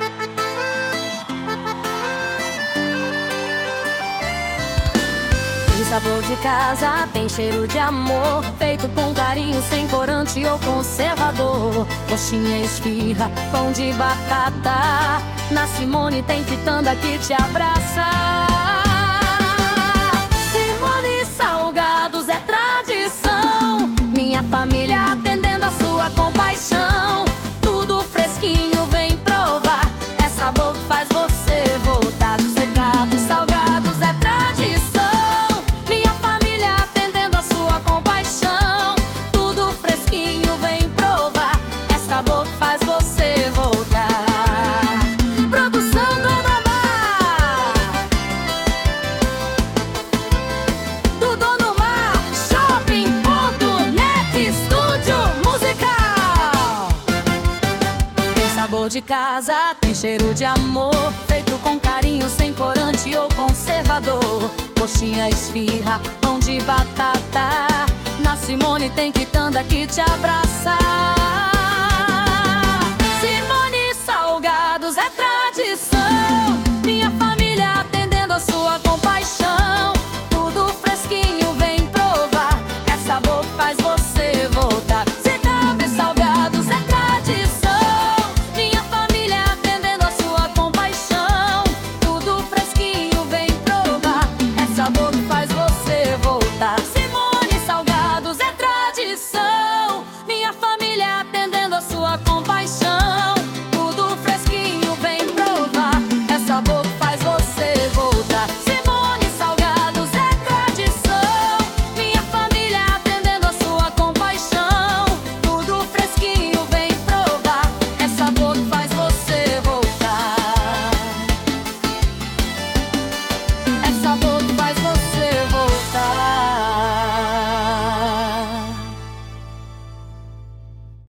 O sabor de casa tem cheiro de amor, feito com carinho, sem corante ou conservador. Coxinha, esfirra, pão de batata. Na Simone tem quitanda que te abraça. Simone Salgados é tradição, minha família atendendo a sua compaixão. Tudo fresquinho, vem provar, é sabor que faz você voltar. Secado Salgados é tradição, minha família atendendo a sua compaixão. Tudo fresquinho, vem provar, é sabor que faz você voltar. Produção Dona Mar, do Dono Mar, Shopping.net, estúdio musical. Tem sabor de casa, tem cheiro de amor, feito com carinho, sem corante ou conservador. Coxinha, esfirra, pão de batata. Na Simone tem quitanda que te abraça.